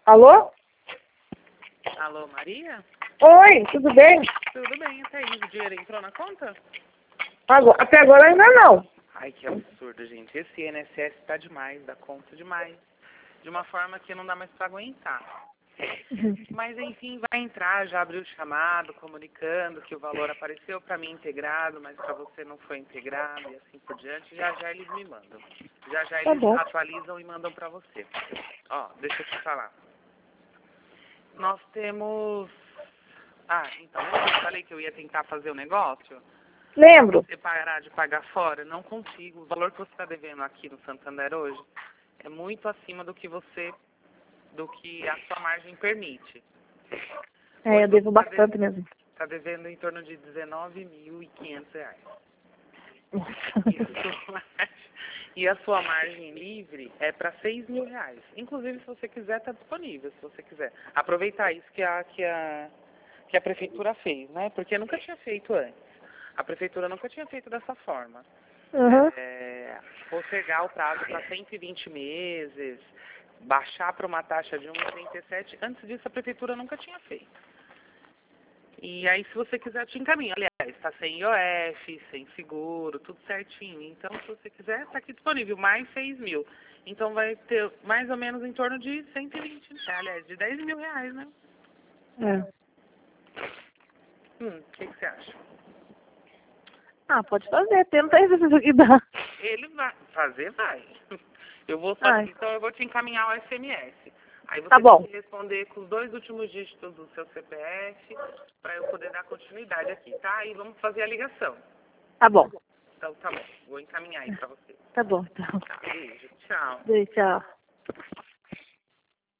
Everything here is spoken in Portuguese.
Alô? Alô, Maria? Oi, tudo bem? Tudo bem, até aí. O dinheiro entrou na conta? Até agora ainda não. Ai, que absurdo, gente. Esse INSS tá demais, dá conta demais. De uma forma que não dá mais pra aguentar. Mas, enfim, vai entrar, já abriu o chamado, comunicando que o valor apareceu pra mim integrado, mas pra você não foi integrado e assim por diante. Já já eles me mandam. Já já Tá eles bom. atualizam e mandam pra você. Ó, deixa eu te falar. Nós temos... Ah, então, lembra que eu falei que eu ia tentar fazer o negócio? Pra Lembro. você parar de pagar fora? Não consigo. O valor que você está devendo aqui no Santander hoje é muito acima do que a sua margem permite. É, eu devo bastante mesmo. Está devendo em torno de R$19.500. E a sua margem livre é para R$6.000. Inclusive, se você quiser, está disponível, se você quiser. Aproveitar isso que a prefeitura fez, né? Porque nunca tinha feito antes. A prefeitura nunca tinha feito dessa forma. Uhum. Postergar o prazo para 120 meses, baixar para uma taxa de 1,37. Antes disso, a prefeitura nunca tinha feito. E aí, se você quiser, eu te encaminho. Aliás, está sem IOF, sem seguro, tudo certinho. Então, se você quiser, está aqui disponível, mais 6.000. Então, vai ter mais ou menos em torno de 120, aliás, de R$10.000, né? É. O que você acha? Ah, pode fazer. Tenta aí ver se isso aqui dá. Ele vai fazer, vai. Eu vou Ai. fazer, então eu vou te encaminhar o SMS. Aí você Tá bom. tem que responder com os 2 últimos dígitos do seu CPF para eu poder dar continuidade aqui, tá? E vamos fazer a ligação. Tá bom. Então tá bom, vou encaminhar aí para você. Tá bom, então. Tá, beijo, tchau. Beijo, tchau.